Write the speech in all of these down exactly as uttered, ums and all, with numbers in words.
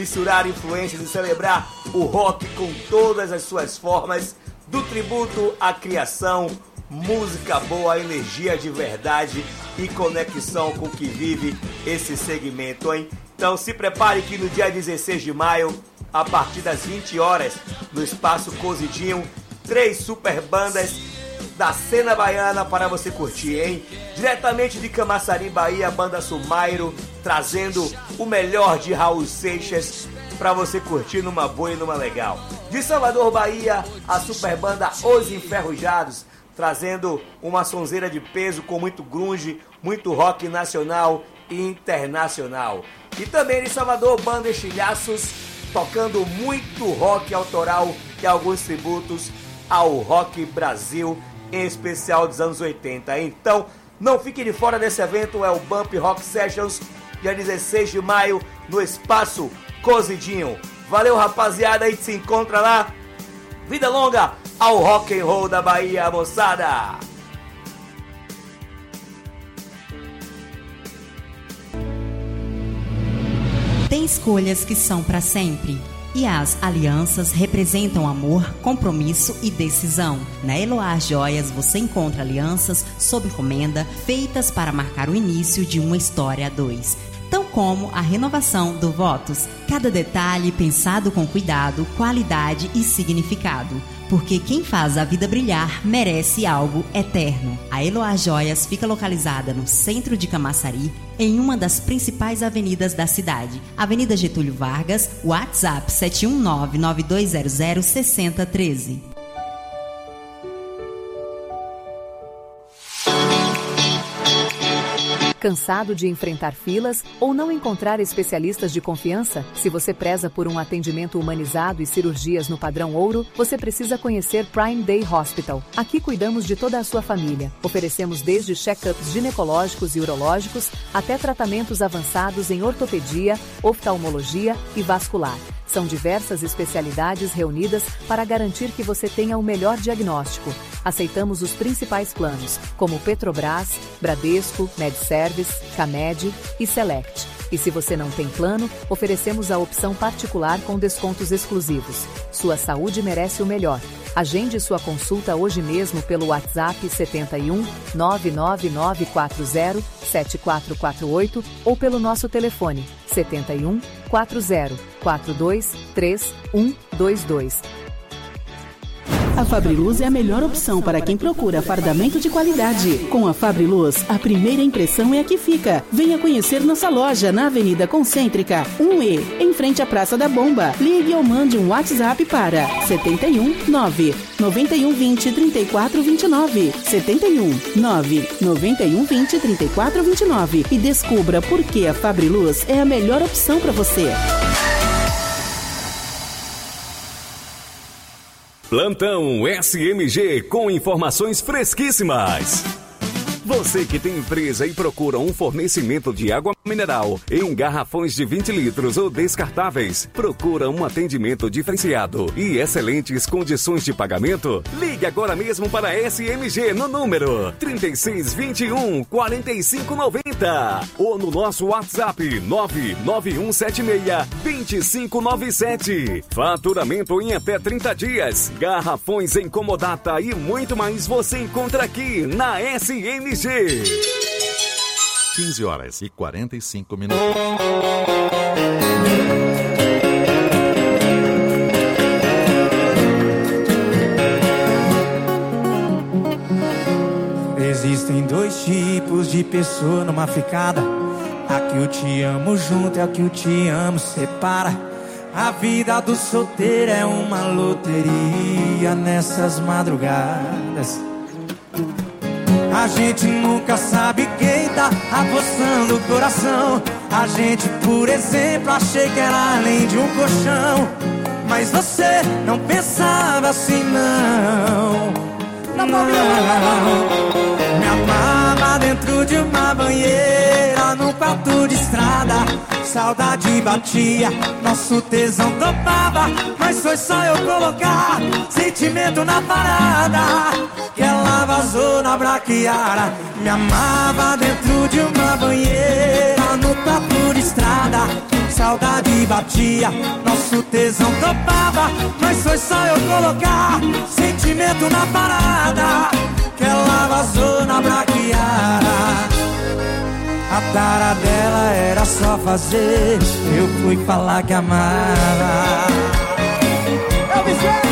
Misturar influências e celebrar o rock com todas as suas formas, do tributo à criação, música boa, energia de verdade e conexão com o que vive esse segmento, hein? Então se prepare que no dia dezesseis de maio, a partir das vinte horas, no Espaço Cozidinho, três super bandas da cena baiana para você curtir, hein? Diretamente de Camaçari, Bahia, a banda Sumairo, trazendo o melhor de Raul Seixas para você curtir numa boa e numa legal. De Salvador, Bahia, a super banda Os Enferrujados, trazendo uma sonzeira de peso com muito grunge, muito rock nacional e internacional. E também de Salvador, banda Estilhaços, tocando muito rock autoral e alguns tributos ao rock Brasil, em especial dos anos oitenta. Então, não fique de fora desse evento, é o Bump Rock Sessions, dia dezesseis de maio, no Espaço Cozidinho. Valeu, rapaziada, a gente se encontra lá. Vida longa ao rock and roll da Bahia, moçada! Tem escolhas que são para sempre. E as alianças representam amor, compromisso e decisão. Na Eloá Joias você encontra alianças sob encomenda feitas para marcar o início de uma história a dois, tão como a renovação do votos. Cada detalhe pensado com cuidado, qualidade e significado. Porque quem faz a vida brilhar merece algo eterno. A Eloá Joias fica localizada no centro de Camaçari, em uma das principais avenidas da cidade. Avenida Getúlio Vargas, WhatsApp sete um nove, nove dois zero zero, seis zero um três. Cansado de enfrentar filas ou não encontrar especialistas de confiança? Se você preza por um atendimento humanizado e cirurgias no padrão ouro, você precisa conhecer Prime Day Hospital. Aqui cuidamos de toda a sua família. Oferecemos desde check-ups ginecológicos e urológicos até tratamentos avançados em ortopedia, oftalmologia e vascular. São diversas especialidades reunidas para garantir que você tenha o melhor diagnóstico. Aceitamos os principais planos, como Petrobras, Bradesco, MedService, Camed e Select. E se você não tem plano, oferecemos a opção particular com descontos exclusivos. Sua saúde merece o melhor. Agende sua consulta hoje mesmo pelo WhatsApp sete um, nove nove nove quatro zero, sete quatro quatro oito ou pelo nosso telefone sete um, quatro zero, quatro dois, três um dois dois. A Fabriluz é a melhor opção para quem procura fardamento de qualidade. Com a Fabriluz, a primeira impressão é a que fica. Venha conhecer nossa loja na Avenida Concêntrica, um E, em frente à Praça da Bomba. Ligue ou mande um WhatsApp para sete um, nove, nove um dois zero, três quatro dois nove, sete um, nove, nove um dois zero, três quatro dois nove e descubra por que a Fabriluz é a melhor opção para você. Plantão S M G com informações fresquíssimas. Você que tem empresa e procura um fornecimento de água mineral em garrafões de vinte litros ou descartáveis, procura um atendimento diferenciado e excelentes condições de pagamento? Ligue agora mesmo para a S M G no número trinta e seis, vinte e um, quarenta e cinco, noventa ou no nosso WhatsApp nove nove um sete seis, dois cinco nove sete. Faturamento em até trinta dias, garrafões em comodata e muito mais você encontra aqui na S M G. quinze horas e quarenta e cinco minutos. Existem dois tipos de pessoa numa ficada. A que eu te amo junto e a que eu te amo separa. A vida do solteiro é uma loteria nessas madrugadas. A gente nunca sabe quem tá apostando o coração. A gente, por exemplo, achei que era além de um colchão. Mas você não pensava assim, não. Não, não. Me amava dentro de uma banheira, num quarto de estrada. Saudade batia, nosso tesão topava. Mas foi só eu colocar sentimento na parada. que ela vazou na braquiara. Me amava dentro de uma banheira, no papo de estrada, saudade batia, nosso tesão topava, mas foi só eu colocar sentimento na parada, que ela vazou na braquiara. A tara dela era só fazer, eu fui falar que amava. Eu me sei.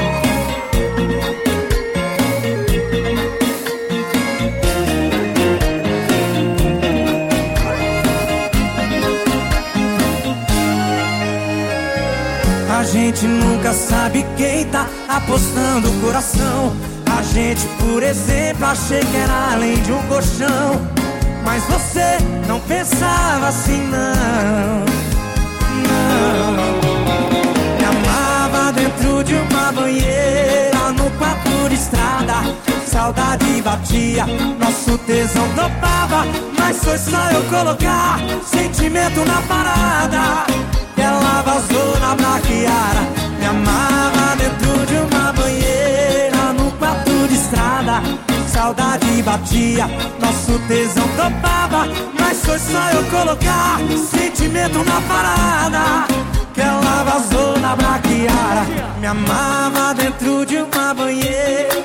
A gente nunca sabe quem tá apostando o coração. A gente, por exemplo, achei que era além de um colchão, mas você não pensava assim, não. Não. Me amava dentro de uma banheira, no quarto de estrada, saudade batia, nosso tesão topava, mas foi só eu colocar sentimento na parada, que ela vazou na braquiara. Me amava dentro de uma banheira, no quarto de estrada, saudade batia, nosso tesão topava, mas foi só eu colocar sentimento na parada, que ela vazou na braquiara. Me amava dentro de uma banheira,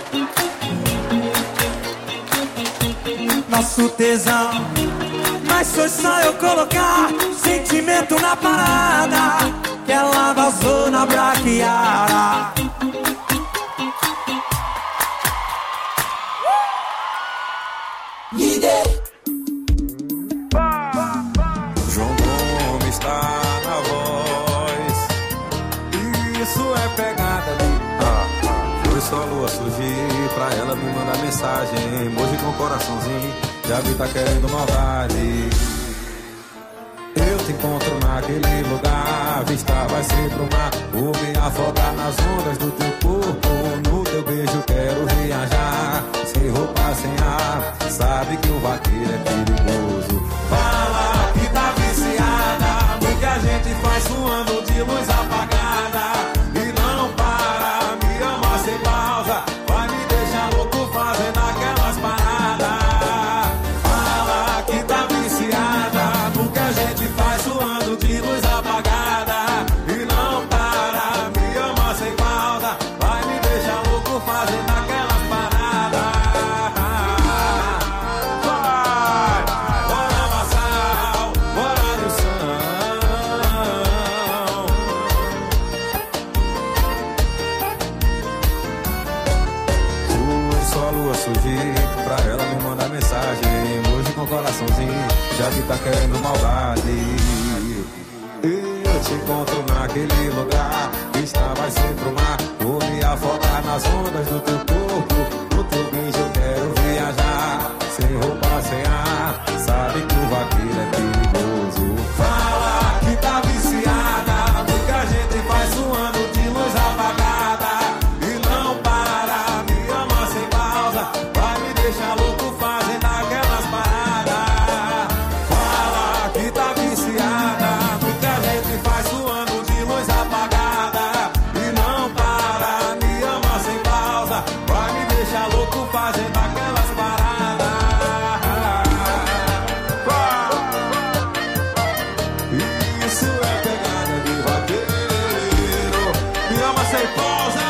nosso tesão, mas foi só eu colocar sentimento na parada, que ela vazou na braquiara. João Gomes está na voz. Isso é pegada de ah, ah. Foi só a lua surgir pra ela me mandar mensagem, emoji com coraçãozinho, já vi tá querendo maldade. Eu te encontro naquele lugar, vista vai ser pro mar, vou me afogar nas ondas do teu corpo, no teu beijo quero viajar, sem roupa, sem ar, sabe que o vaqueiro é perigoso. Fala que tá viciada no que a gente faz suando de luz apagada, e não para, me ama sem pausa, vai me deixar louco fazendo aquelas paradas. Fala que tá viciada no que a gente faz suando de luz apagada, e não para, me ama sem pausa, vai me deixar louco fazendo aquelas paradas. Vai, bora Vassal, bora Nilson. Foi só a lua surgir pra ela me mandar mensagem, emoji com coraçãozinho, já que tá querendo maldade. Eu te encontro naquele lugar, vista vai ser pro mar, vou me afogar nas ondas do teu corpo, no teu beijo eu quero viajar, sem roupa, sem ar, sabe que o vaqueiro é perigoso. Fala que tá viciada no que a gente faz suando de luz apagada, e não para, me ama sem pausa, vai me deixar louco fazendo aquelas paradas. Fala que tá viciada no que a gente faz suando de luz apagada, e não para, me ama sem pausa, vai me deixar louco fazendo aquelas paradas. Isso é pegada de vaqueiro, me ama sem pausa.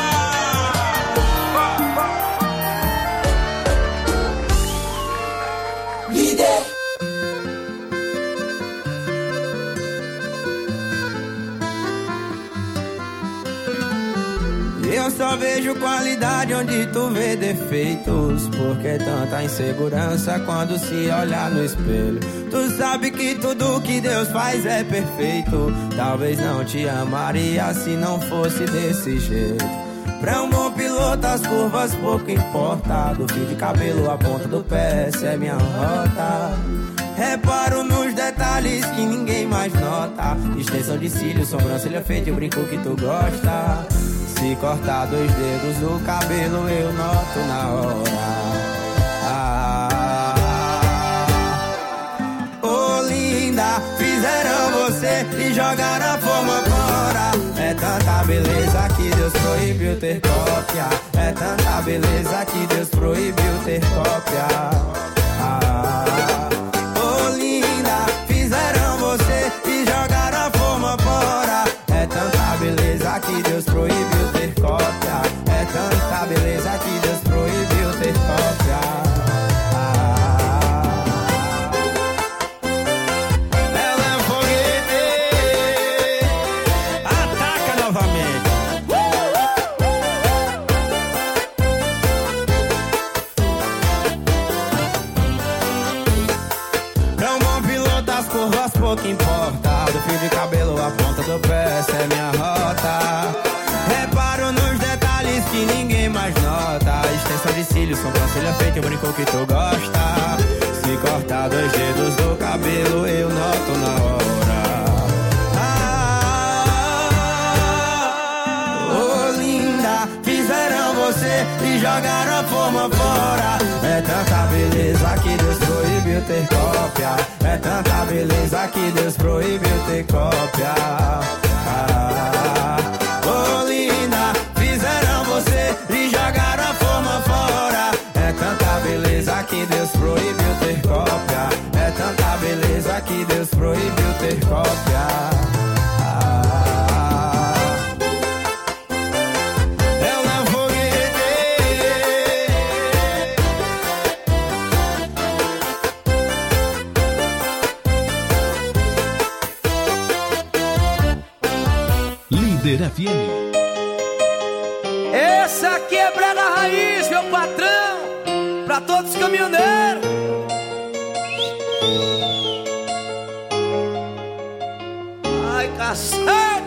Eu só vejo qualidade onde tu vê defeitos, porque tanta insegurança quando se olhar no espelho. Tu sabe que tudo que Deus faz é perfeito, talvez não te amaria se não fosse desse jeito. Pra um bom piloto as curvas pouco importa, do fio de cabelo à ponta do pé, essa é minha rota. Reparo nos detalhes que ninguém mais nota, extensão de cílios, sobrancelha feita e o brinco que tu gosta. Se cortar dois dedos o cabelo eu noto na hora. Ah, oh linda, fizeram você e jogaram a forma fora. É tanta beleza que Deus proibiu ter cópia. É tanta beleza que Deus proibiu ter cópia. Ah, oh linda, fizeram você e jogaram a forma fora. É tanta beleza que Deus proibiu ter cópia. É tanta beleza que Deus proibiu ter cópia. Pouco importa, do fio de cabelo à ponta do pé, essa é minha rota. Reparo nos detalhes que ninguém mais nota. Extensão de cílios, sobrancelha feita, o brinco que tu gosta. Se cortar dois dedos do cabelo, eu noto na hora. Ah, oh linda, fizeram você e jogaram a forma fora. É tanta beleza que Deus proibiu ter cópia. É tanta beleza que Deus proibiu ter cópia. Ah, oh linda, fizeram você e jogaram a forma fora. É tanta beleza que Deus proibiu ter cópia. É tanta beleza que Deus proibiu ter cópia. F M. Esse aqui é Brega Raiz, meu patrão, pra todos os caminhoneiros. Ai, cacete.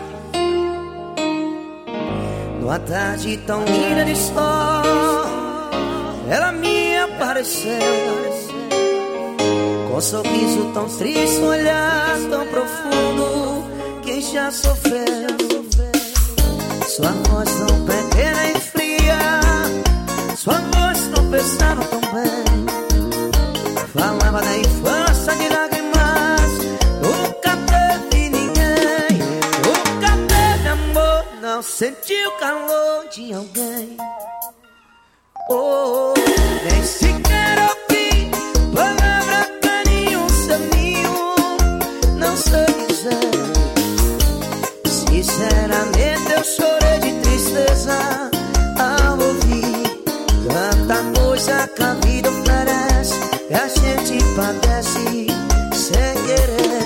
Numa tarde tão linda de sol, ela me apareceu, com um sorriso tão triste, um olhar tão profundo. Quem já sofreu, sua voz tão pequena e fria, sua voz tão pesada tão bem. Falava da infância de lágrimas, nunca teve ninguém. Nunca teve amor, não sentiu o calor de alguém. Oh, nem sequer ouvi palavra, carinho, seu ninho. Não sei dizer, sinceramente eu chorei de tristeza ao ouvir tanta coisa que a vida oferece e a gente padece sem querer.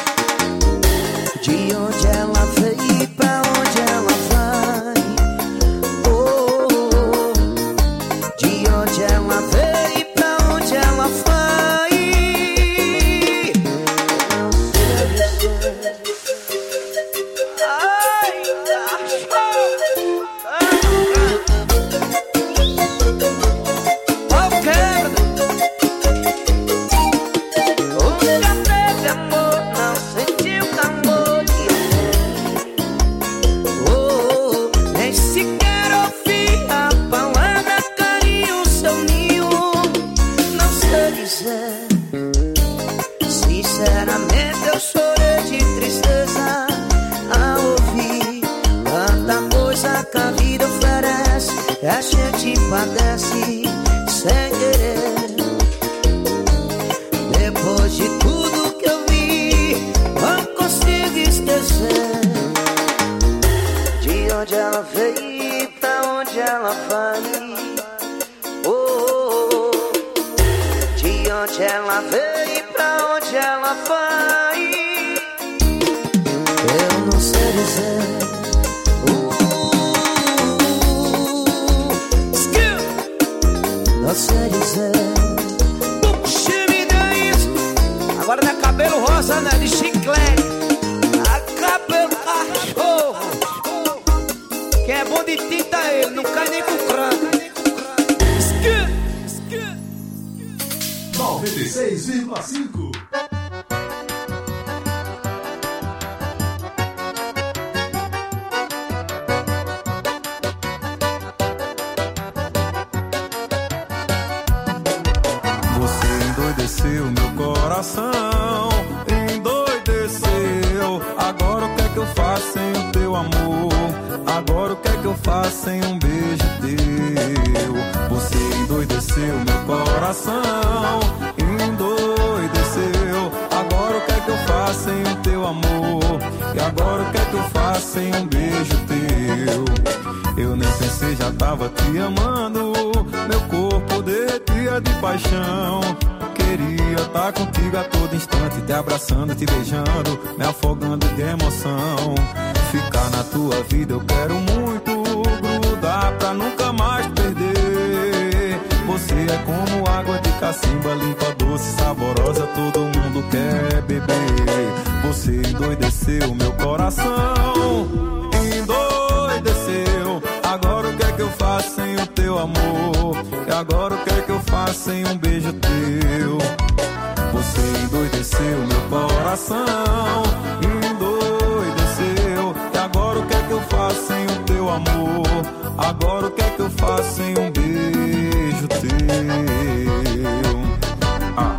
De onde ela veio e pra onde ela vai? Oh, oh, oh. De onde ela veio e pra onde ela vai? Não sei dizer. Sinceramente eu chorei de tristeza ao ouvir tanta coisa que a vida oferece e a gente padece sem querer. Depois de tudo que eu vi, não consigo esquecer de onde ela veio e pra onde ela vai. Oh, oh, oh. De onde ela veio e pra onde ela vai, eu não sei dizer. uh, Não sei dizer. Puxa, me dá isso. Agora não é cabelo rosa, né? De chiclete. A cabelo cachorro. Quem é bom de tinta ele, não cai nem com crânio. noventa e seis vírgula cinco. Você endoideceu meu coração, endoideceu. Agora o que é que eu faço sem o teu amor? Agora o que é que eu faço? faço sem um beijo teu? Você endoideceu meu coração, endoideceu. Agora o que é que eu faço sem o teu amor? E agora o que é que eu faço sem um beijo teu? Eu nem pensei, já tava te amando. Meu corpo derretia de paixão. Queria estar contigo a todo instante, te abraçando, te beijando, me afogando de emoção. Ficar na tua vida eu quero muito, grudar pra nunca mais perder. Você é como água de cacimba, limpa, doce, saborosa, todo mundo quer beber. Você endoideceu meu coração, endoideceu. Agora o que é que eu faço sem o teu amor? E agora o que é que eu faço sem um beijo teu? Você endoideceu meu coração, endoideceu. E agora o que é que eu faço sem o teu amor? Agora o que é que eu faço sem um beijo teu? Ah.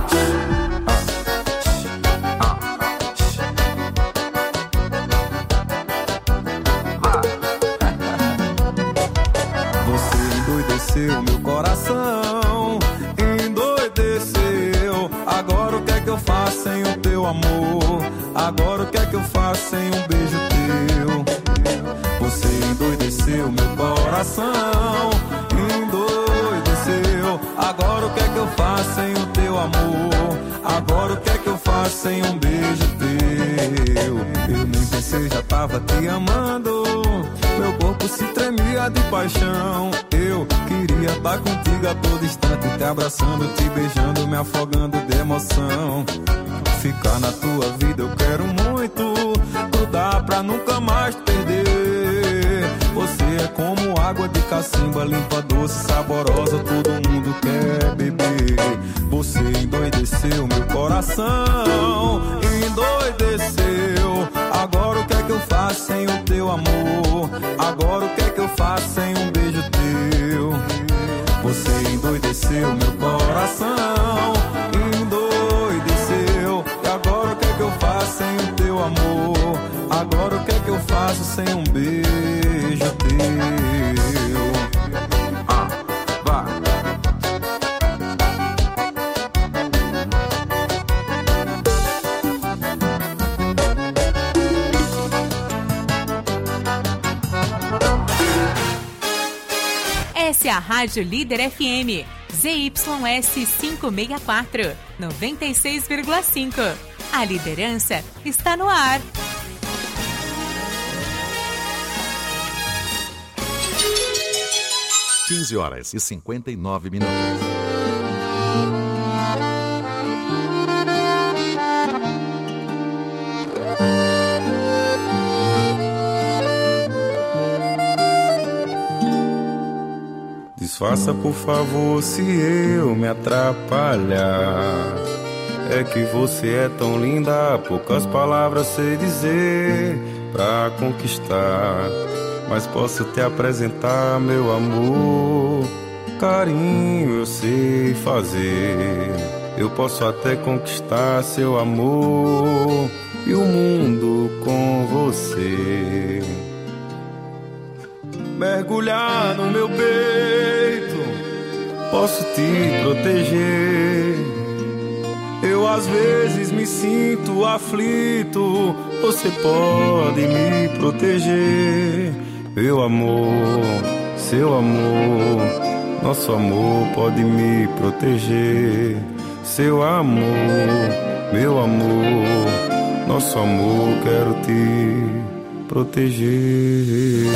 Endoideceu meu coração, endoideceu. Agora o que é que eu faço sem o teu amor? Agora o que é que eu faço sem um beijo teu? Você endoideceu meu coração, endoideceu. Agora o que é que eu faço sem o teu amor? Agora o que é que eu faço sem um beijo teu? Eu nem pensei, já tava te amando. Meu corpo se tremia de paixão. Eu queria estar contigo a todo instante, te abraçando, te beijando, me afogando de emoção. Ficar na tua vida eu quero muito, grudar pra nunca mais perder. Você é como água de cacimba, limpa, doce, saborosa, todo mundo quer beber. Você endoideceu meu coração, endoideceu. Agora o que é que eu faço sem o teu amor? Agora o que é que eu faço sem um beijo teu? Você endoideceu meu coração, endoideceu. E agora o que é que eu faço sem o teu amor? Agora o que é que eu faço sem um beijo teu? Ah, vai. Essa é a Rádio Líder F M, Z Y S quinhentos e sessenta e quatro, noventa e seis vírgula cinco. A liderança está no ar. quinze horas e cinquenta e nove minutos. Disfarça, por favor, se eu me atrapalhar. É que você é tão linda, poucas palavras sei dizer pra conquistar. Mas posso te apresentar, meu amor. Carinho eu sei fazer. Eu posso até conquistar seu amor e o mundo com você. Mergulhar no meu peito, posso te proteger. Eu às vezes me sinto aflito, você pode me proteger. Meu amor, seu amor, nosso amor pode me proteger. Seu amor, meu amor, nosso amor quero te proteger.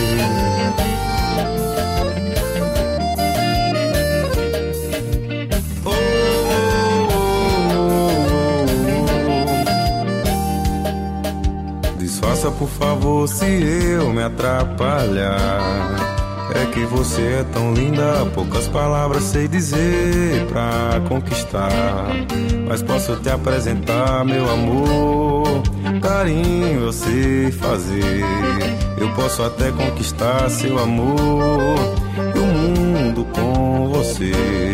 Disfarça, por favor, se eu me atrapalhar. É que você é tão linda, poucas palavras sei dizer pra conquistar. Mas posso te apresentar, meu amor. Carinho eu sei fazer. Eu posso até conquistar seu amor e o mundo com você.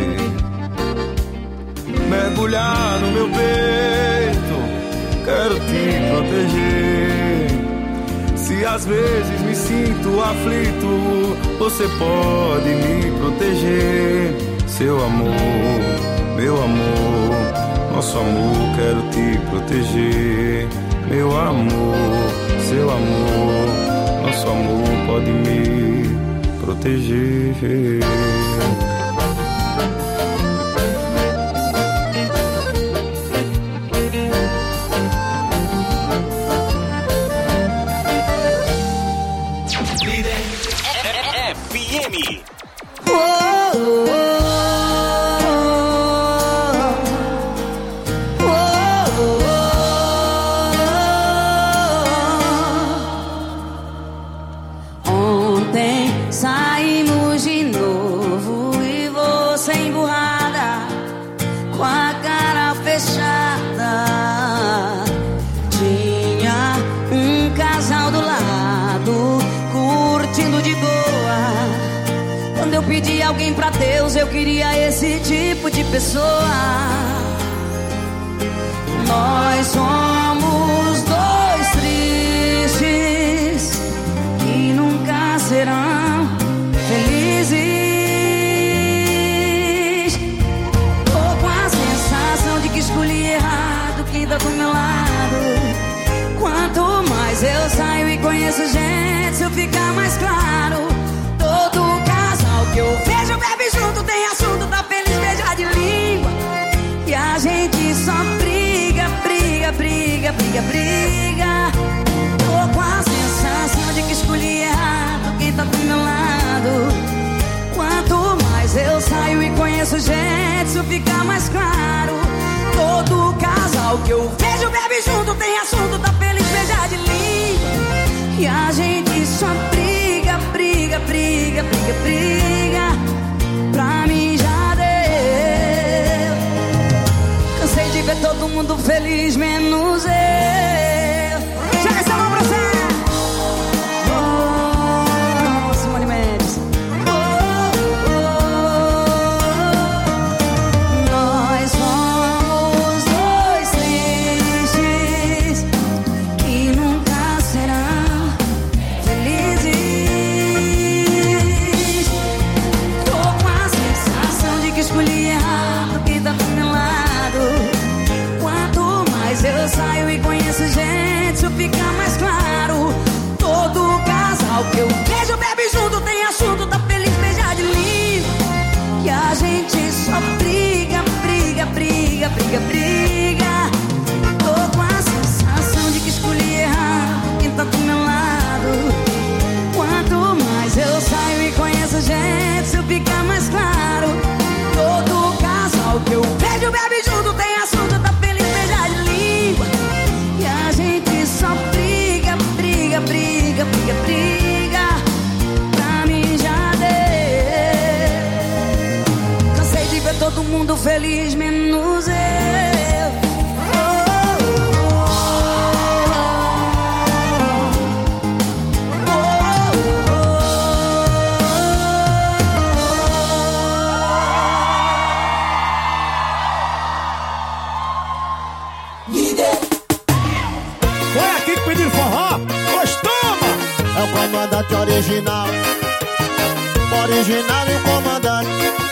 Mergulhar no meu peito, quero te proteger. Se Se às vezes me sinto aflito, você pode me proteger. Seu amor, meu amor, nosso amor, quero te proteger. Meu amor, seu amor, nosso amor pode me proteger. F M. Oh, oh, oh. Saímos de novo e você emburrada, com a cara fechada. Tinha um casal do lado, curtindo de boa. Quando eu pedi alguém pra Deus, eu queria esse tipo de pessoa. Nós somos dois tristes que nunca serão felizes. Tô com a sensação de que escolhi errado quem tá do meu lado. Quanto mais eu saio e conheço gente, isso fica mais claro. Todo casal que eu vejo bebe junto, tem assunto, tá feliz, beija de língua. E a gente só briga, briga, briga, briga, briga. Tô com a sensação de que escolhi errado quem tá do meu lado. Quanto mais eu saio e conheço gente, isso fica mais claro. Todo casal que eu vejo bebe junto, tem assunto, tá feliz, beija de língua. E a gente só briga, briga, briga, briga, briga. Pra mim já deu. Cansei de ver todo mundo feliz, menos eu. Joga essa mão pra você. Eu saio e conheço gente, isso fica mais claro. Todo casal que eu vejo bebe junto, tem assunto, tá feliz, beija de língua. E a gente só briga, briga, briga, briga, briga. Tô com a sensação de que escolhi errado quem tá do meu lado. Quanto mais eu saio e conheço gente, isso fica mais claro. Todo casal que eu vejo bebe junto, tem assunto, tá feliz, beija de língua. E a gente só briga, briga, briga, briga, briga. Pra mim já deu. Cansei de ver todo mundo feliz, menos eu. Oh, oh, oh, oh, oh. Foi aqui que pediram forró? Pois toma! É o comandante original. Original e o comandante.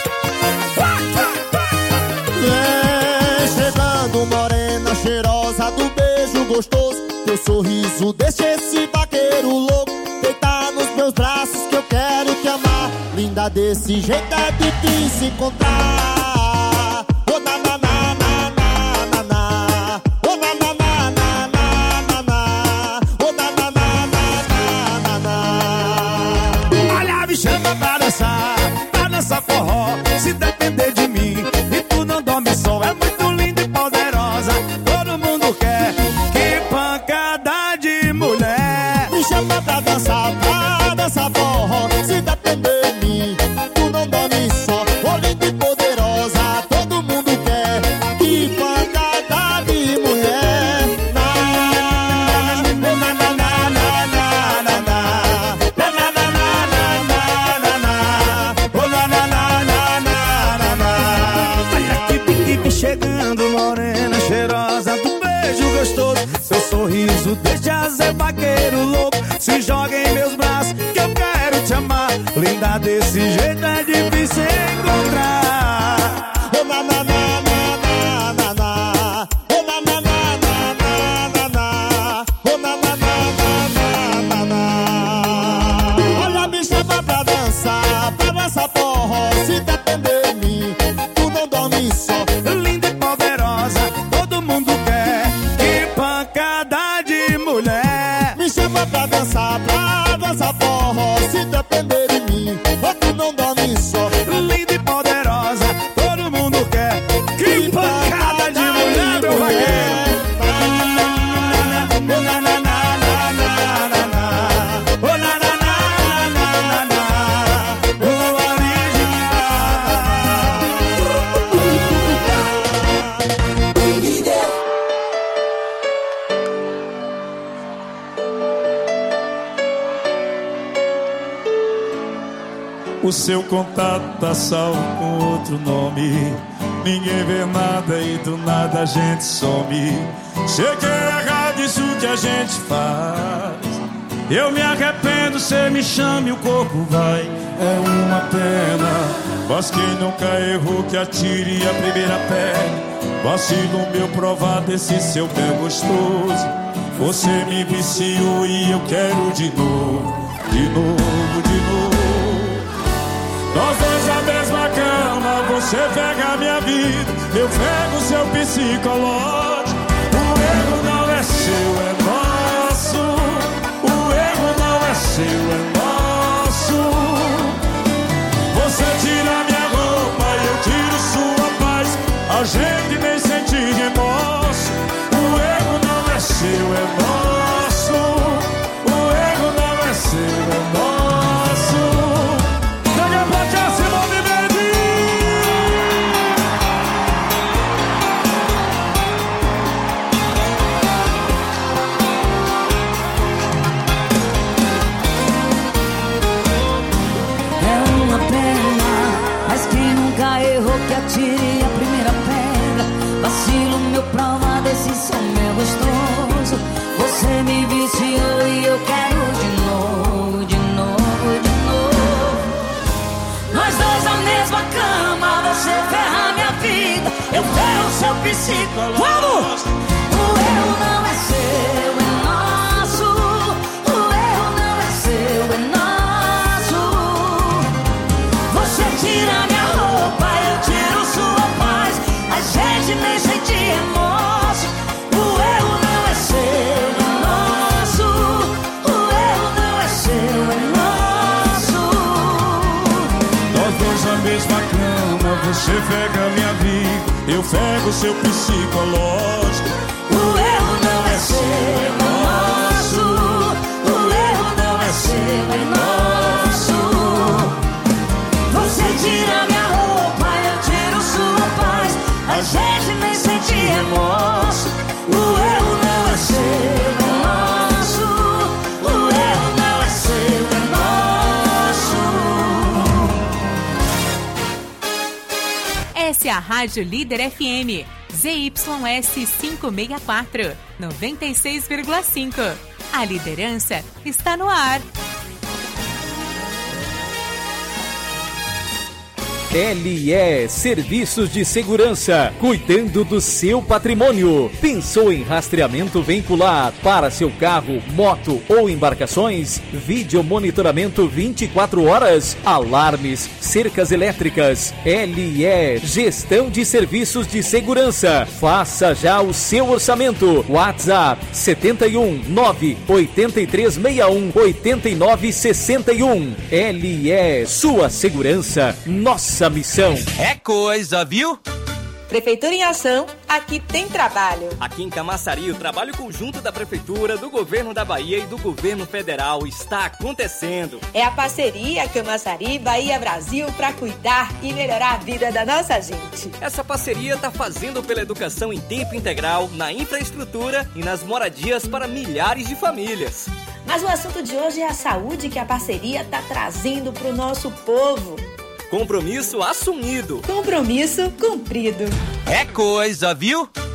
Vem chegando morena cheirosa do beijo gostoso. Teu sorriso deixa esse vaqueiro louco deitar nos meus braços que eu quero te amar. Linda desse jeito é de se encontrar. Oh, na, na, na, na, na, na, na. Oh, na, na, na, na, na, na, na. Oh, na, na, na, na, na, na. Olha, me chama pra dançar, pra dançar forró. Se depender de mim e tu não dorme só, é muito linda e poderosa. Todo mundo quer, que pancada de mulher. Me chama pra dançar, pra dançar forró. Se depender de mim, tu não dorme só, oh, linda e poderosa. Todo mundo quer, que pancada de mulher. Na, na, na, na, na, na, na, na, na. Na, na, na, na, na, na, na. Oh, na, na, na, na, na, na. Olha que pique chegando, morena cheirosa do beijo gostoso. Seu sorriso deixa Zé Vaqueiro louco Se joga em meus braços que eu quero te amar. Linda desse jeito é difícil encontrar. Oh, na, na, na, na, na, na, na. Oh, na, na, na, na, na, na, na. Oh, na, na, na, na, na, na. Olha, me chama pra dançar, pra dançar forró. Se depender de mim, tu não dorme só. Linda e poderosa, todo mundo quer. Que pancada de mulher. Me chama pra dançar, pra dançar forró. Se depender de mim, tu não dorme só. Linda e poderosa, todo mundo quer. Que pancada de mulher, meu vaqueiro. O seu contato tá salvo com outro nome. Ninguém vê nada e do nada a gente some. Sei que é errado isso que a gente faz. Eu me arrependo, cê me chama e o corpo vai. É uma pena, mas quem nunca errou que atire a primeira pedra. Vacilo meu provar desse seu bem gostoso. Você me viciou e eu quero de novo. De novo, de novo. Nós dois na mesma cama, você pega a minha vida, eu pego o seu psicológico. O erro não é seu, é nosso. O erro não é seu, é nosso. Você tira minha roupa e eu tiro sua paz. A gente nem sente remorso. O erro não é seu, é nosso. O erro não é seu, é nosso. Atire a primeira pedra. Vacilo meu prova desse som meu gostoso. Você me viciou e eu quero de novo, de novo, de novo. Nós dois na mesma cama, você ferra minha vida, eu ferro seu psicológico. Vamos! O erro não é seu, é nosso. O erro não é seu, é nosso. Você tira minha roupa, eu tiro sua paz. A gente nem sente remorso. O erro não é seu, é nosso. O erro não é seu, é nosso. Nós dois na mesma cama, você pega minha vida, eu pego seu psicológico. O erro não é seu, é nosso. O erro não é seu, é nosso. Você tira minha roupa, eu tiro sua paz. A gente nem sente remorso. O erro não é seu, é nosso. O erro não é seu, é nosso. Essa é a Rádio Líder F M, Z Y S quinhentos e sessenta e quatro, noventa e seis vírgula cinco. A liderança está no ar. L E Serviços de Segurança, cuidando do seu patrimônio. Pensou em rastreamento veicular para seu carro, moto ou embarcações? Vídeo monitoramento vinte e quatro horas, alarmes, cercas elétricas. L E Gestão de Serviços de Segurança. Faça já o seu orçamento. WhatsApp setenta e um, nove oitenta e três sessenta e um, oitenta e nove sessenta e um. L E, sua segurança, nossa missão. É coisa, viu? Prefeitura em Ação, aqui tem trabalho. Aqui em Camaçari, o trabalho conjunto da Prefeitura, do Governo da Bahia e do Governo Federal está acontecendo. É a parceria Camaçari, Bahia, Brasil para cuidar e melhorar a vida da nossa gente. Essa parceria está fazendo pela educação em tempo integral, na infraestrutura e nas moradias para milhares de famílias. Mas o assunto de hoje é a saúde que a parceria está trazendo para o nosso povo. Compromisso assumido. Compromisso cumprido. É coisa, viu?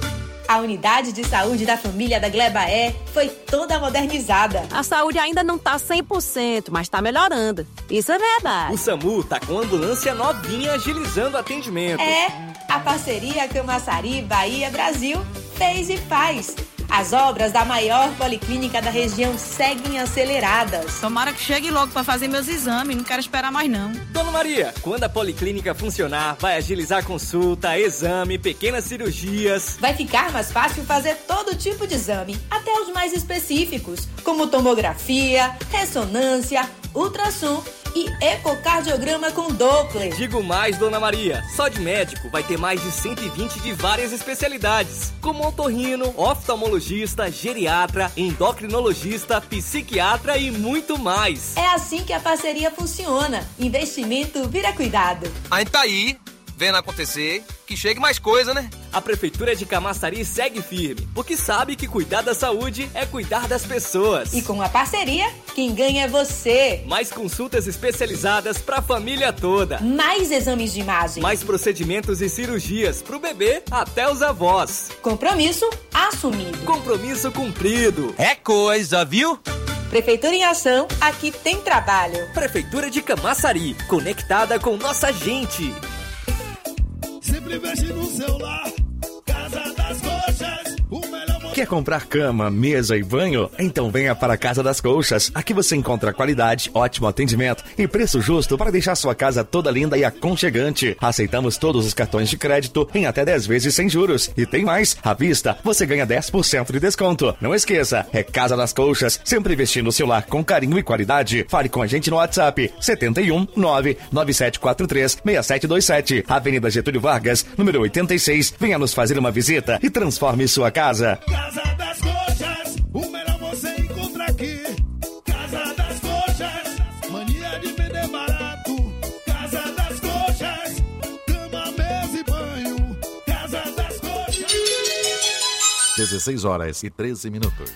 A unidade de saúde da família da Glebaé foi toda modernizada. A saúde ainda não tá cem por cento, mas tá melhorando. Isso é verdade. O SAMU tá com ambulância novinha agilizando o atendimento. É, a parceria Camaçari Bahia Brasil fez e faz. As obras da maior policlínica da região seguem aceleradas. Tomara que chegue logo para fazer meus exames, não quero esperar mais não. Dona Maria, quando a policlínica funcionar, vai agilizar consulta, exame, pequenas cirurgias. Vai ficar mais fácil fazer todo tipo de exame, até os mais específicos, como tomografia, ressonância, ultrassom e ecocardiograma com Doppler. Digo mais, Dona Maria, só de médico vai ter mais de cento e vinte de várias especialidades, como otorrino, oftalmologista, geriatra, endocrinologista, psiquiatra e muito mais. É assim que a parceria funciona. Investimento vira cuidado. A gente tá aí, vendo acontecer, que chegue mais coisa, né? A Prefeitura de Camaçari segue firme, porque sabe que cuidar da saúde é cuidar das pessoas. E com a parceria, quem ganha é você. Mais consultas especializadas pra família toda. Mais exames de imagem. Mais procedimentos e cirurgias pro bebê até os avós. Compromisso assumido. Compromisso cumprido. É coisa, viu? Prefeitura em ação, aqui tem trabalho. Prefeitura de Camaçari, conectada com nossa gente. Sempre investe no celular, Casa das Coxas, o melhor... Quer comprar cama, mesa e banho? Então venha para a Casa das Colchas. Aqui você encontra qualidade, ótimo atendimento e preço justo para deixar sua casa toda linda e aconchegante. Aceitamos todos os cartões de crédito em até dez vezes sem juros. E tem mais, à vista você ganha dez por cento de desconto. Não esqueça, é Casa das Colchas, sempre investindo no seu lar com carinho e qualidade. Fale com a gente no WhatsApp setenta e um, nove nove sete quatro três, seis sete dois sete, Avenida Getúlio Vargas, número oitenta e seis. Venha nos fazer uma visita e transforme sua casa. Casa das Coxas, o melhor você encontra aqui. Casa das Coxas, mania de vender barato. Casa das Coxas, cama, mesa e banho. Casa das Coxas. dezesseis horas e treze minutos.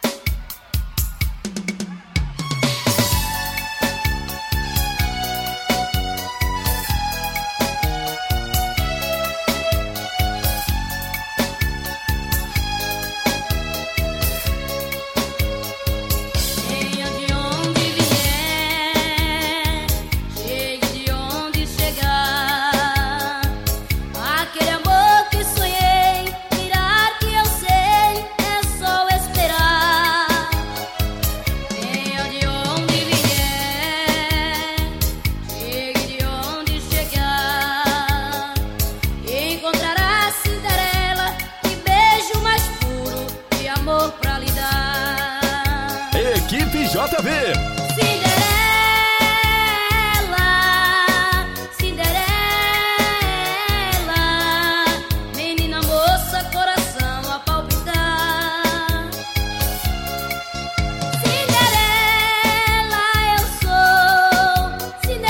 J B. Cinderela, Cinderela, menina moça, coração a palpitar. Cinderela, eu sou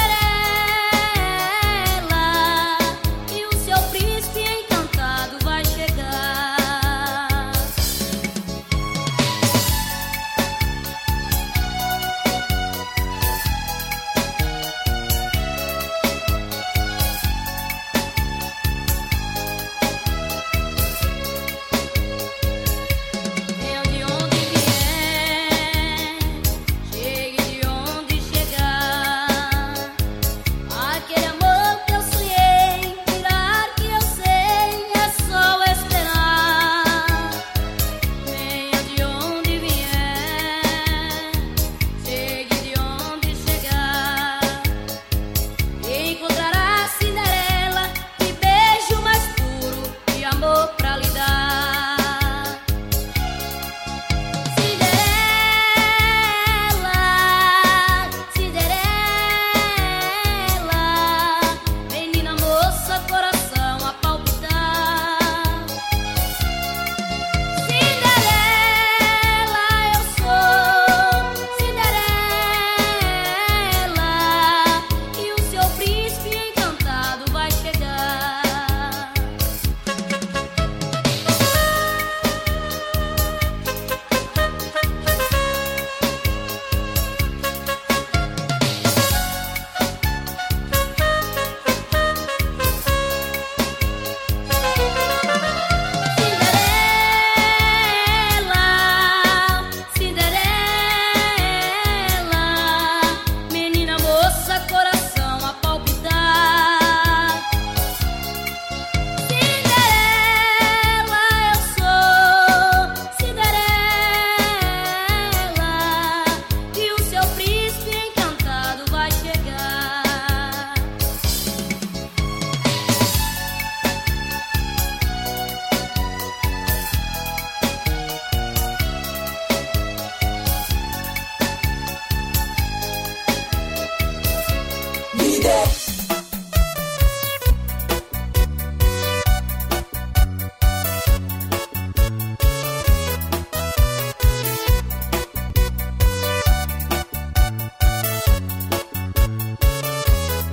Cinderela, e o seu príncipe encantado vai chegar.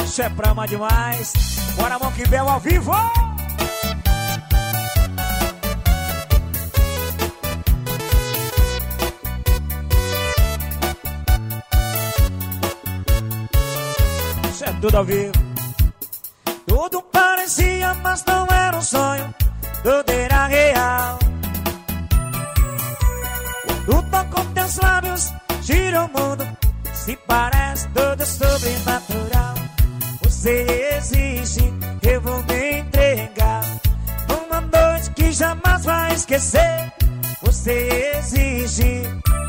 Isso é pra amar demais. Bora, Monkey Bell ao vivo. Isso é tudo ao vivo. Tudo parecia, mas não era um sonho. Tudo era real. Quando toco teus lábios, gira o mundo. Se parece tudo sobrenatural. Você existe, eu vou me entregar. Uma noite que jamais vai esquecer. Você existe.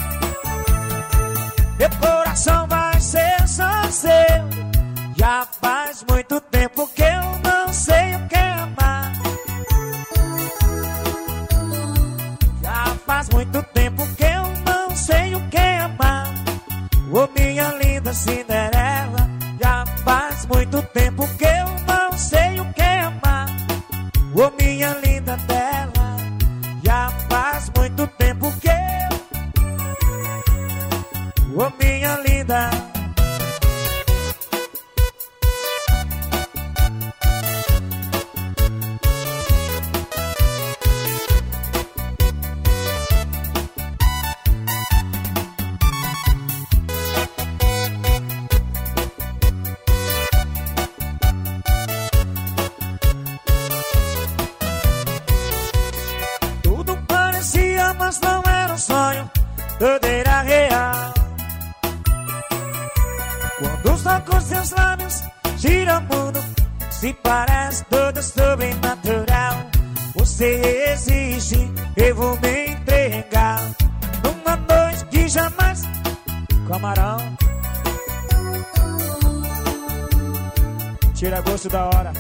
Meu coração vai ser só seu. Já faz muito tempo que eu não sei o que é amar. Já faz muito tempo que eu não sei o que é amar. Ô minha linda Cinderela, já faz muito tempo que eu não sei o que é amar. Ô minha linda Bela, já faz muito tempo que eu... Ô minha linda... Mas não era um sonho, tudo era real. Quando os tocos seus lábios gira o mundo, se parece tudo sobrenatural. Você existe, eu vou me entregar. Numa noite que jamais... Camarão, tira gosto da hora.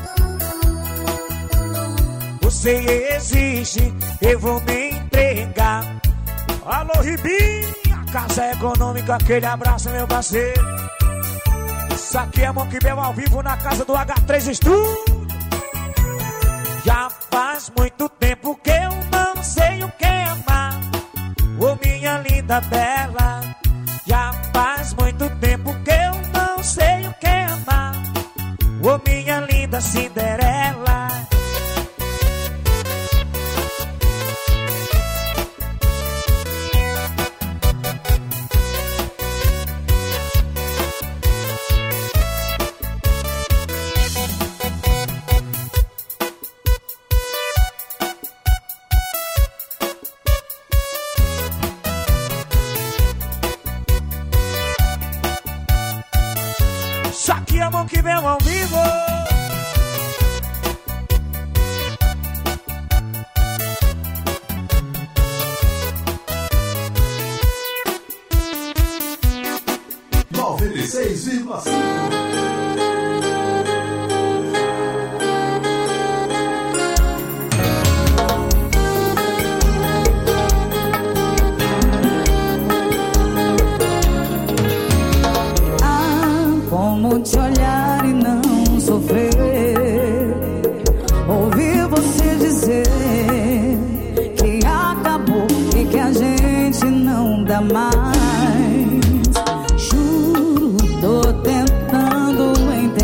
Você existe, eu vou me entregar. Alô, Ribinha, Casa Econômica, aquele abraço, meu parceiro. Isso aqui é Monkey Bell ao vivo na casa do H três Studio. Já faz muito tempo que eu não sei o que é amar. Ô minha linda Bela, já faz muito tempo que eu não sei o que é amar. Ô minha linda Cinderela. Isso aqui é Monkey Bell ao vivo. noventa e seis vírgula cinco. Te olhar e não sofrer, ouvir você dizer que acabou e que a gente não dá mais. Juro, tô tentando entender.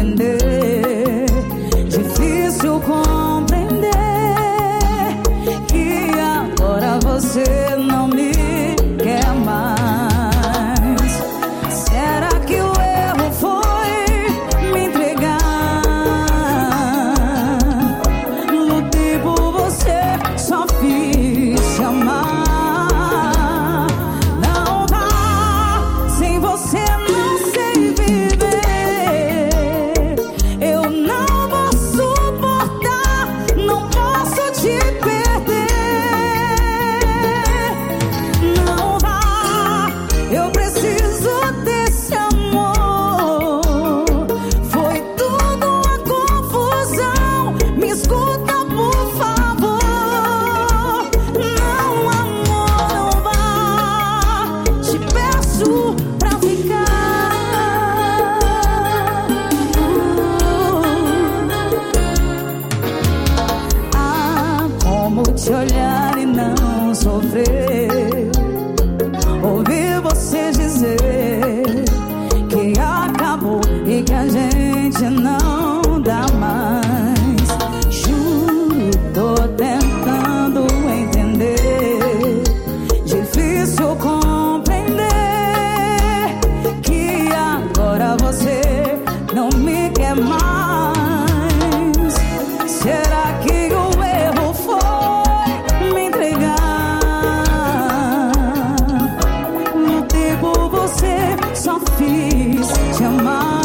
quis te amar.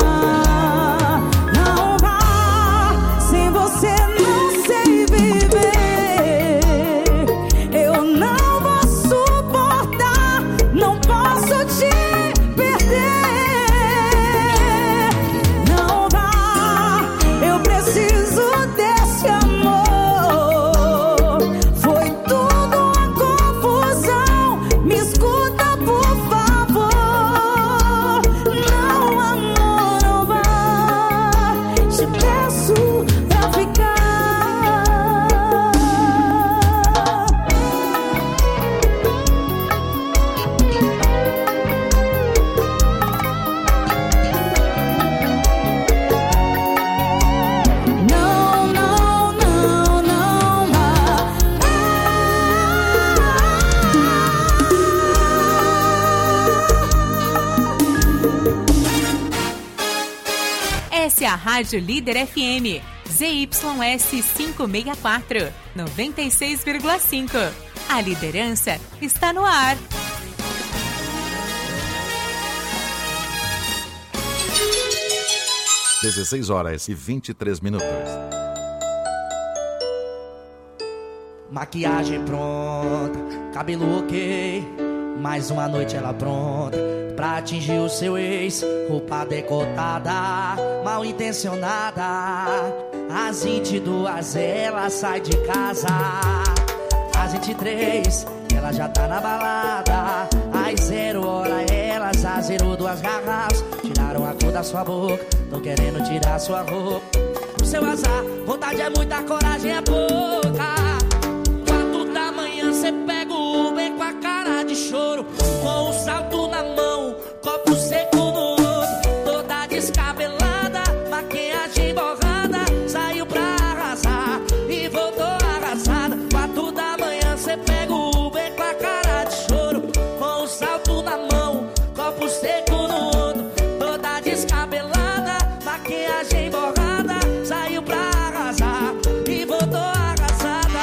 Não dá, sem você não sei viver. Eu não vou suportar, não posso te perder. Não dá, eu preciso desse amor. Foi tudo uma confusão, me escuta por favor. Não, amor, não vá, te peço pra ficar. Não, não, não, não vá. Essa é a Rádio Líder F M, Z Y S quinhentos e sessenta e quatro, noventa e seis vírgula cinco. A liderança está no ar. dezesseis horas e vinte e três minutos. Maquiagem pronta, cabelo ok. Mais uma noite ela pronta pra atingir o seu ex. Roupa decotada, mal intencionada. Às vinte e duas ela sai de casa. Às vinte e três ela já tá na balada. Às zero hora ela já zerou duas garrafas. Tiraram a cor da sua boca, tão querendo tirar sua roupa. O seu azar, vontade é muita, coragem é pouca. Quatro da manhã cê pega o Uber com a cara de choro, com o salto na mão, copo seco no outro. Toda descabelada, maquiagem borrada, saiu pra arrasar e voltou arrasada. Quatro da manhã cê pega o Uber com a cara de choro, com o salto na mão, copo seco no outro. Toda descabelada, maquiagem borrada, saiu pra arrasar e voltou arrasada.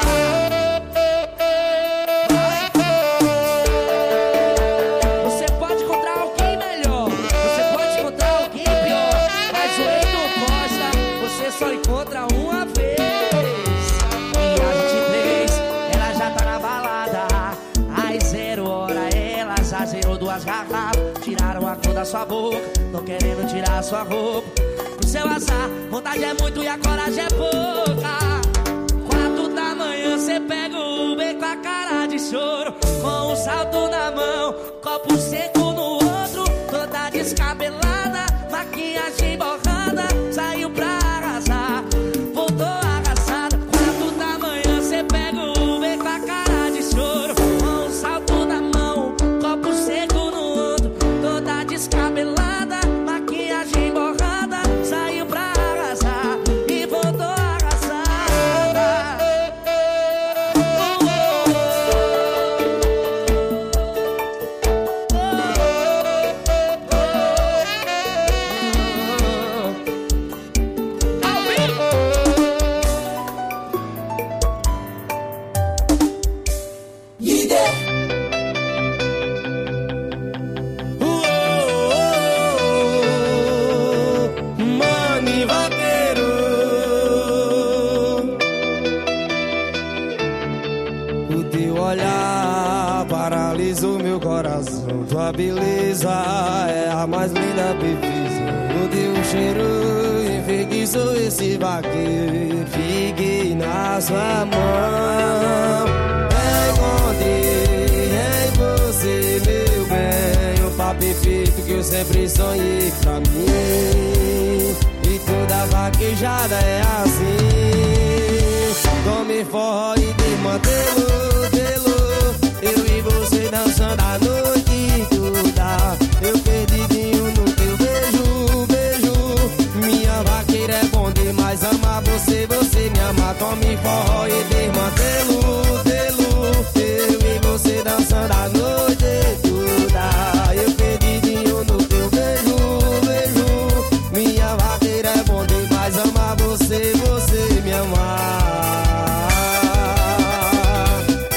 Você pode encontrar alguém melhor, você pode encontrar alguém pior, mas o Heitor Costa você só encontra uma vez. E às vinte e três ela já tá na balada. Às zero hora ela já zerou duas garrafas. Tiraram a cor da sua boca, tão querendo tirar sua roupa. O seu azar, vontade é muito e a coragem é pouca. Quatro da manhã cê pega o Uber com a cara de choro, com um salto na mão, copo seco no outro. Toda descabelada, maquiagem borrada, saiu pra arrasar, voltou arrasada. Quatro da manhã cê pega o Uber com a cara de choro, com um salto na mão, copo seco no outro. Toda descabelada, maquiagem borrada, saiu pra arrasar e voltou arrasada. Líder. Mani vaqueiro, o teu olhar paralisou meu coração. Tua beleza é a mais linda bebida. O teu cheiro enfeitiçou esse vaqueiro. Fiquei na sua mão, encontrei em você, meu bem, o par perfeito que eu sempre sonhei pra mim. E toda vaquejada é assim, come forró e desmantelo, telo. Eu e você dançando a noite toda, eu perdidinho no teu beijo, beijo. Minha vaqueira é bom demais, amar você, você me ama. Come forró e desmantelo, telo. Eu e você dançando a noite toda, eu perdidinho no teu beijo, beijo. Minha vaqueira é bom demais, amar você, você me amar.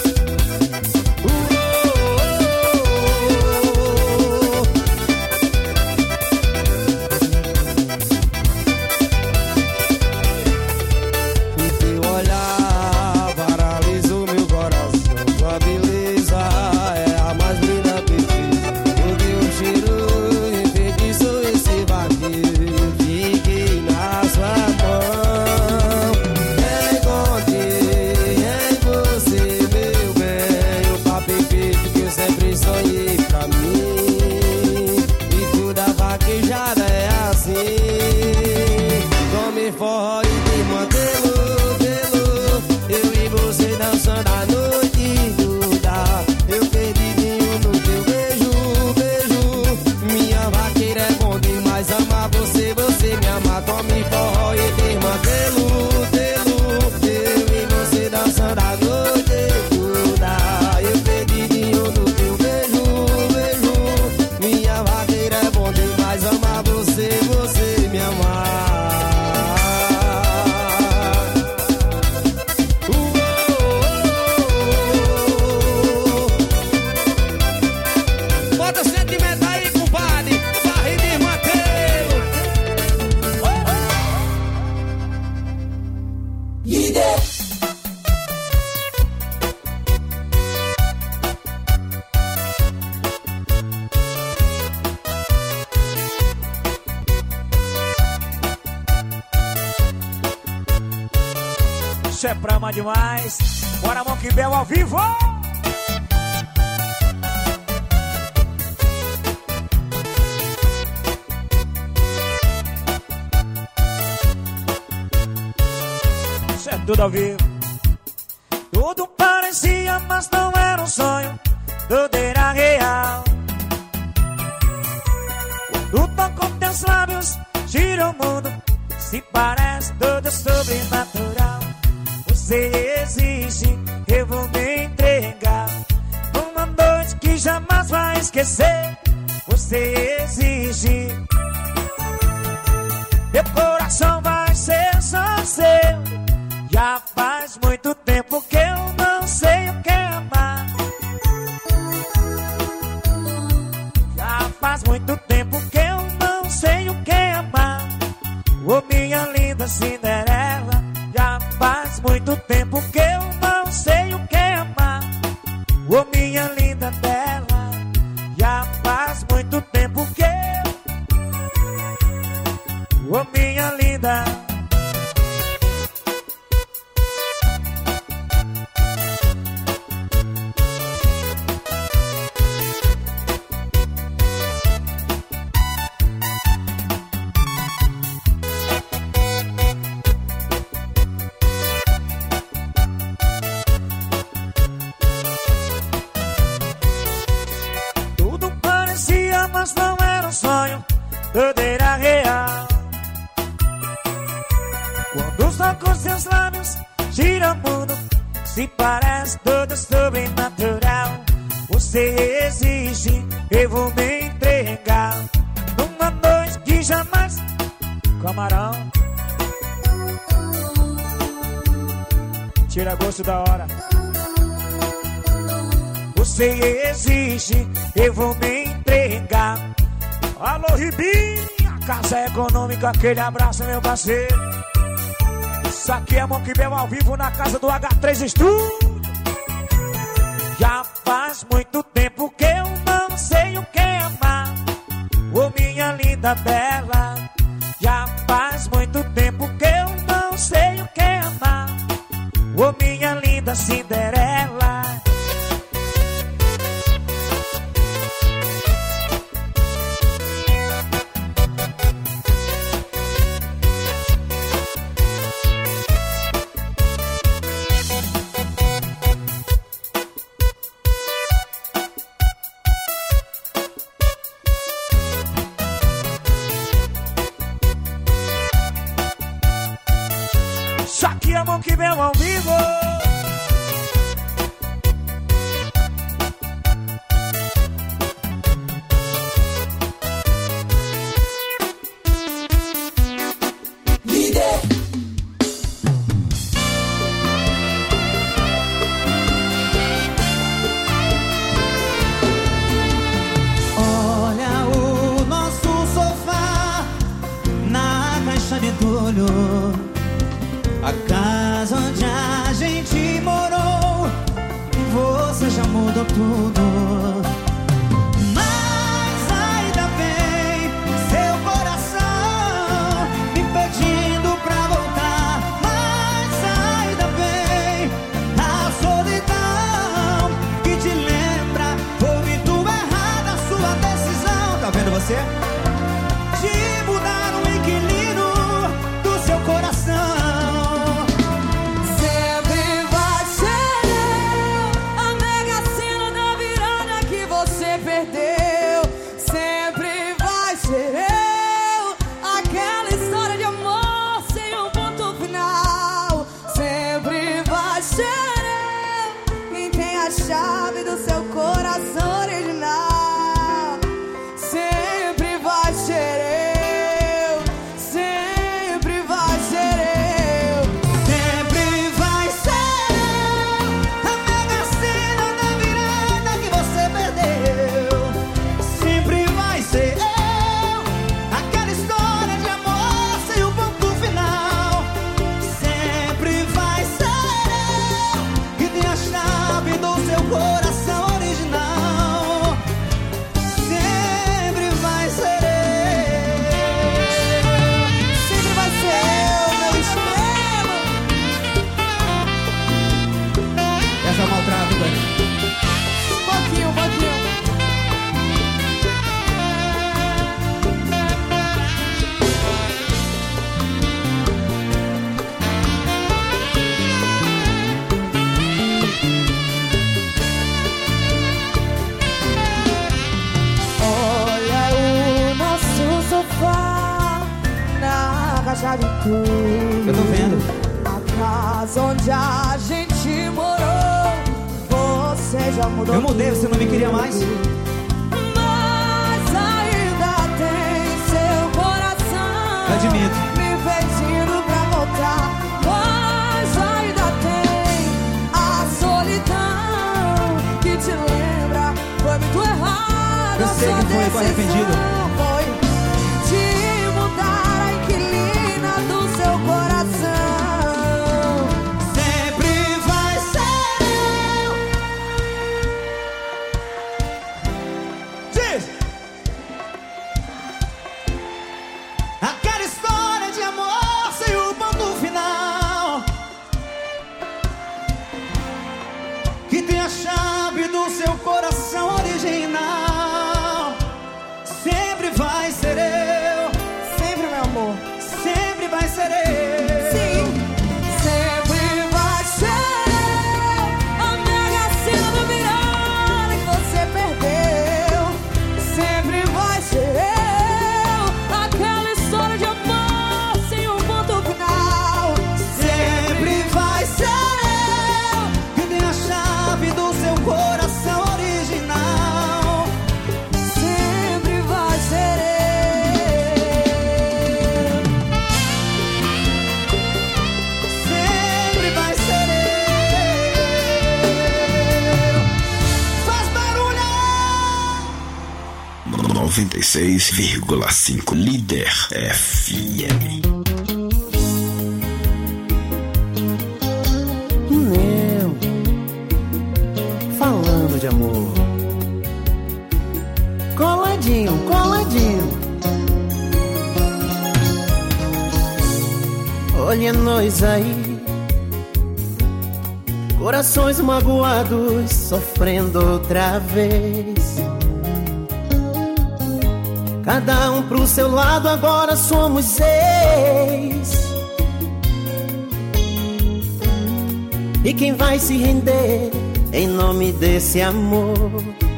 bicho é brama demais. Bora, Monkey Bell ao vivo. Isso é tudo ao vivo. Tudo parecia, mas não era um sonho. Tudo era real. Quando toco teus lábios, gira o mundo. Se parece tudo sobrenatural. Você existe, eu vou me entregar. Uma noite que jamais vai esquecer. Você existe. Meu coração vai ser só seu. Já faz muito tempo que eu não sei o que é amar. Já faz muito tempo que eu não sei o que é amar. Ô minha linda Cinderela, já faz muito tempo que eu não sei o que é amar. Ô minha linda Bela, já faz muito tempo que eu... Ô minha linda... Mas não era um sonho, tudo era real. Quando os tocos seus lábios gira o mundo, se parece tudo sobrenatural. Você existe, eu vou me entregar. Numa noite que jamais... Camarão, tira gosto da hora. Você existe, eu vou me entregar. Alô, Ribinha, Casa Econômica, aquele abraço, meu parceiro. Isso aqui é Monkey Bell ao vivo na casa do H três Studio. Já faz muito tempo que eu não sei o que é amar. Ô minha linda Bela, já faz muito tempo que eu não sei o que é amar. Ô minha linda Cinderela. Monkey Bell ao vivo. Líder. Olha o nosso sofá na caixa de entulho. A casa onde a gente morou, você já mudou tudo. Mas ainda bem, seu coração me pedindo pra voltar. Mas ainda bem, a solidão que te lembra. Foi muito errada a sua decisão. Tá vendo você? De mudar o inquilino do seu coração. Chave do seu coração original sempre vai ser eu. sabe tudo. Eu tô vendo. A casa onde a gente morou, você já mudou. Eu mudei, você não me queria mais? Mas ainda tem seu coração. Eu admito. Me pedindo pra voltar. Mas ainda tem a solidão que te lembra. Foi muito errado. Eu sei que foi, tô arrependido. Foi de mudar a inquilina do seu coração. Sempre vai ser eu. Diz! Aquela história de amor sem o ponto final, que tem a chave do seu coração original. Sempre vai ser eu. Sempre, meu amor. Sempre vai ser eu. Sim. Sempre vai ser eu. A mega cena do virada que você perdeu. Sempre vai ser eu. Aquela história de amor sem um ponto final. Sempre vai ser eu, que tem a chave do seu coração original. Sempre vai ser eu. Sempre vai ser eu. Faz barulho! noventa e seis vírgula cinco Líder F M. Eu falando de amor, coladinho, coladinho. Olha nós aí, corações magoados, sofrendo outra vez. Cada um pro seu lado, agora somos ex. E quem vai se render em nome desse amor?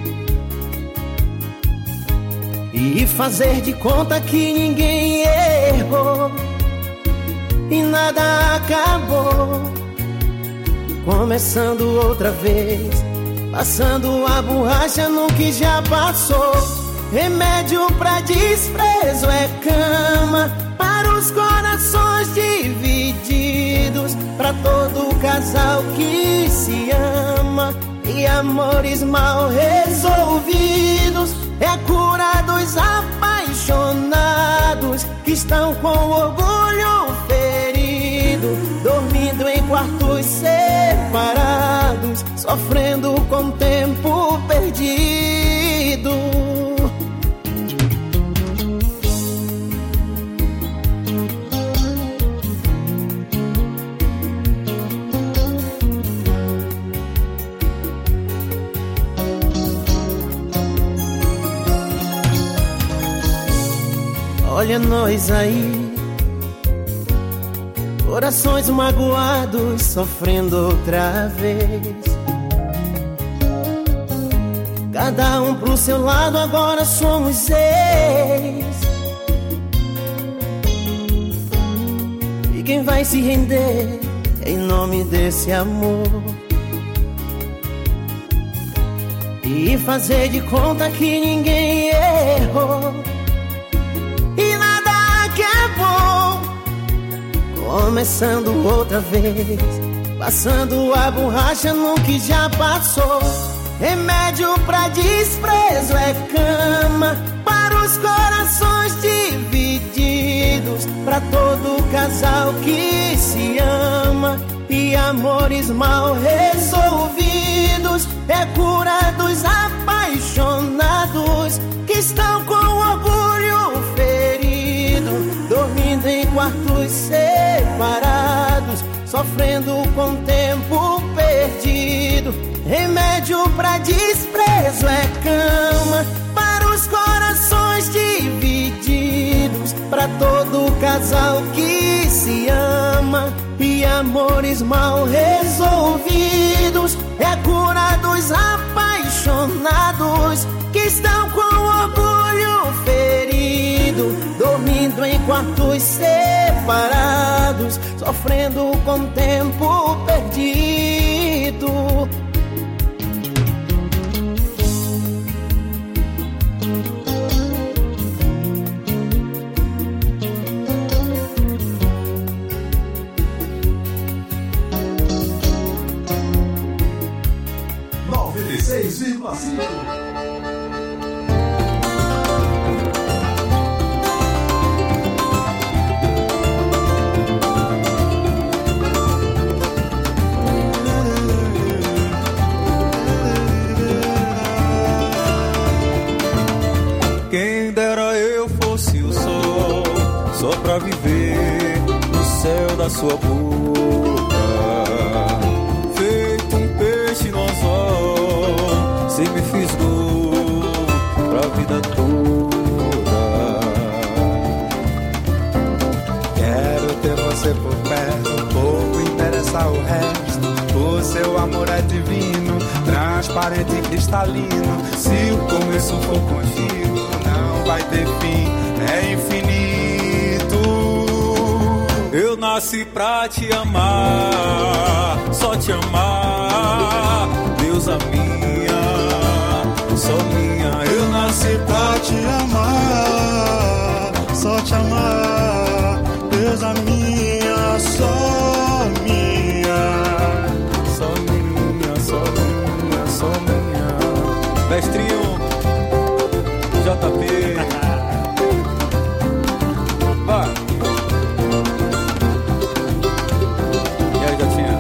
E fazer de conta que ninguém errou e nada acabou. Começando outra vez, passando a borracha no que já passou. Remédio pra desprezo é cama para os corações divididos, pra todo casal que se ama. E amores mal resolvidos é a cura dos apaixonados que estão com orgulho ferido, dormindo em quartos separados, sofrendo com o tempo perdido. Olha nós aí, corações magoados, sofrendo outra vez. Cada um pro seu lado, agora somos ex. E quem vai se render em nome desse amor? E fazer de conta que ninguém errou e nada que é bom. Começando outra vez, passando a borracha no que já passou. Remédio pra desprezo é cama para os corações divididos, pra todo casal que se ama. E amores mal resolvidos é cura dos apaixonados que estão com orgulho ferido, dormindo em quartos separados, sofrendo com o tempo perdido. Remédio pra desprezo é cama para os corações divididos, pra todo casal que se ama. E amores mal resolvidos é a cura dos apaixonados que estão com orgulho ferido, dormindo em quartos separados, separados, sofrendo com o tempo perdido. noventa e seis vírgula cinco. Quem dera eu fosse o sol, só pra viver no céu da sua boca. Feito um peixe no anzol, se me fisgou pra vida toda. Quero ter você por perto, pouco interessa o resto. O seu amor é divino, transparente e cristalino. Se o começo for contigo, não vai ter fim, é infinito. Eu nasci pra te amar, só te amar, deusa minha, só minha. Eu nasci pra te amar, só te amar, deusa minha, só minha. Só minha, só minha, só minha. Mestrinho J P. Vai. E aí, Jotinha?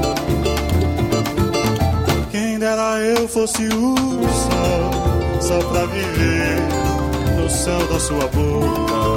Quem dera eu fosse o sol, só pra viver no céu da sua boca.